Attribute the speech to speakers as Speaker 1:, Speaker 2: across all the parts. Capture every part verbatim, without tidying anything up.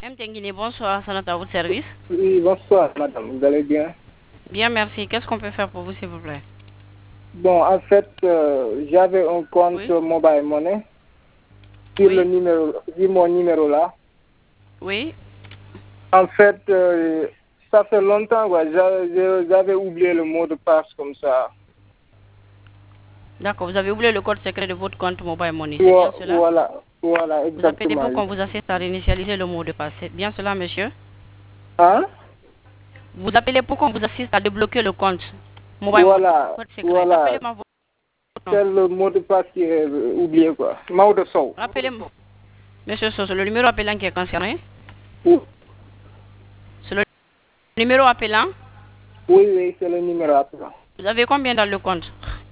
Speaker 1: M. Tenguine, bonsoir, Sanata, à votre service.
Speaker 2: Oui, bonsoir, madame. Vous allez bien?
Speaker 1: Bien, merci. Qu'est-ce qu'on peut faire pour vous, s'il vous plaît?
Speaker 2: Bon, en fait, euh, j'avais un compte
Speaker 1: Oui.
Speaker 2: Mobile Money sur,
Speaker 1: Oui.
Speaker 2: le numéro, sur mon numéro là.
Speaker 1: Oui.
Speaker 2: En fait, euh, ça fait longtemps, quoi. J'avais oublié le mot de passe comme ça.
Speaker 1: D'accord, vous avez oublié le code secret de votre compte Mobile Money, c'est bien cela?
Speaker 2: Voilà, voilà,
Speaker 1: Vous appelez
Speaker 2: exactement.
Speaker 1: pour qu'on vous assiste à réinitialiser le mot de passe, c'est bien cela, monsieur?
Speaker 2: Hein?
Speaker 1: Vous appelez pour qu'on vous assiste à débloquer le compte Mobile
Speaker 2: Voilà,
Speaker 1: Money, code secret.
Speaker 2: voilà.
Speaker 1: Rappelez-moi votre
Speaker 2: C'est
Speaker 1: nom.
Speaker 2: le mot de passe qui est euh, oublié, quoi. Maude Sow.
Speaker 1: Rappelez-moi. Monsieur Soso, le numéro appelant qui est concerné?
Speaker 2: Oui,
Speaker 1: C'est le numéro appelant?
Speaker 2: oui, oui, c'est le numéro appelant.
Speaker 1: Vous avez combien dans le compte?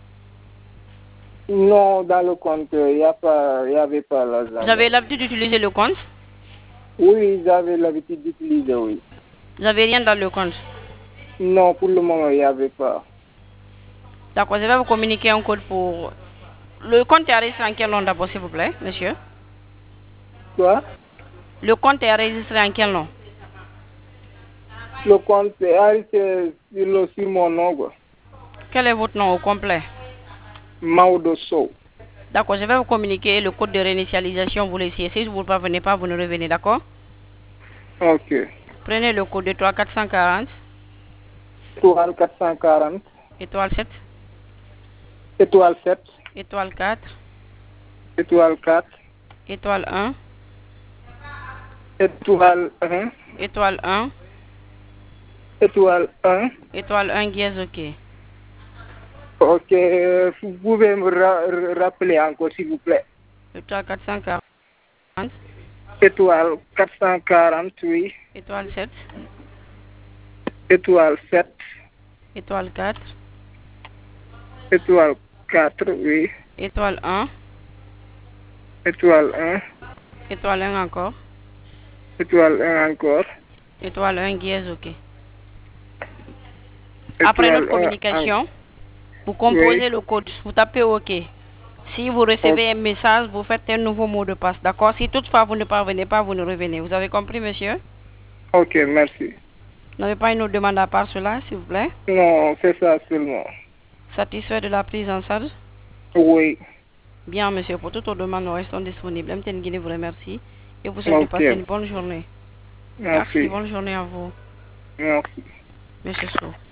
Speaker 2: Non, dans le compte, il n'y a pas, il y avait pas l'argent.
Speaker 1: Vous avez l'habitude d'utiliser le compte?
Speaker 2: Oui, j'avais l'habitude d'utiliser, oui.
Speaker 1: Vous n'avez rien dans le compte?
Speaker 2: Non, pour le moment, il n'y avait pas.
Speaker 1: D'accord, je vais vous communiquer un code pour... Le compte est enregistré en quel nom d'abord, s'il vous plaît, monsieur?
Speaker 2: Quoi?
Speaker 1: Le compte est enregistré en quel nom?
Speaker 2: Le compte est arrêté sur, le- sur mon nom, quoi.
Speaker 1: Quel est votre nom au complet?
Speaker 2: Maudo Sow.
Speaker 1: D'accord, je vais vous communiquer le code de réinitialisation, vous laissez. Si vous ne parvenez pas, vous ne revenez, d'accord?
Speaker 2: Ok.
Speaker 1: Prenez le code étoile quatre cent quarante,
Speaker 2: Étoile quatre cent quarante.
Speaker 1: étoile sept,
Speaker 2: Étoile sept.
Speaker 1: étoile quatre,
Speaker 2: Étoile quatre.
Speaker 1: étoile un,
Speaker 2: Étoile un.
Speaker 1: étoile un,
Speaker 2: Étoile un.
Speaker 1: étoile un, dièse, ok.
Speaker 2: Ok. Vous pouvez me ra- rappeler encore, s'il vous plaît.
Speaker 1: Étoile quatre cent quarante,
Speaker 2: Étoile quatre cent quarante, oui.
Speaker 1: étoile sept,
Speaker 2: Étoile sept.
Speaker 1: étoile quatre,
Speaker 2: Étoile quatre, oui.
Speaker 1: étoile un,
Speaker 2: Étoile un.
Speaker 1: étoile un encore,
Speaker 2: Étoile un encore.
Speaker 1: étoile un, dièse, ok. Après notre
Speaker 2: Étoile un.
Speaker 1: communication, vous
Speaker 2: Oui.
Speaker 1: composez le code, vous tapez OK. Si vous recevez un message, vous faites un nouveau mot de passe, d'accord? Si toutefois vous ne parvenez pas, vous ne revenez. Vous avez compris, monsieur?
Speaker 2: Ok, merci.
Speaker 1: Vous n'avez pas une autre demande à part cela, s'il vous plaît?
Speaker 2: Non, c'est ça seulement.
Speaker 1: Satisfait de la prise en charge?
Speaker 2: Oui.
Speaker 1: Bien, monsieur, pour toutes vos demandes, nous restons disponibles. M T N Guinée vous remercie et vous souhaite de
Speaker 2: Ok.
Speaker 1: passer une bonne journée. Merci,
Speaker 2: Merci.
Speaker 1: bonne journée à vous,
Speaker 2: Merci.
Speaker 1: monsieur Sow.